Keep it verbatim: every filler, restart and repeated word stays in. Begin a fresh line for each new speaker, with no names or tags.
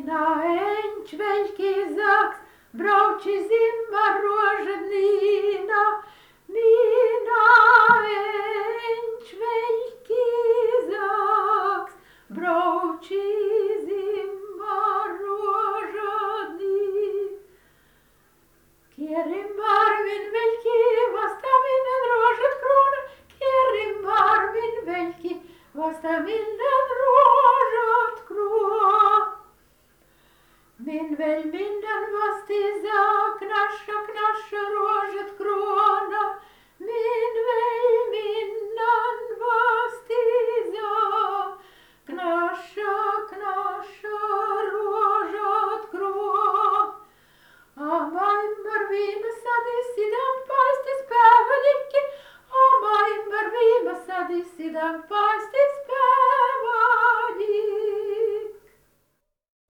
Mina enč velký zaks, brauči zima rožadnina. Mina enč velký zaks, brauči zima rožadnina. Kierim varmin velký, vastavinen rožat krona. Kierim varmin velký, vastavinen rožat krona. Min väl minnen vasti za knascha knascha rožat krona.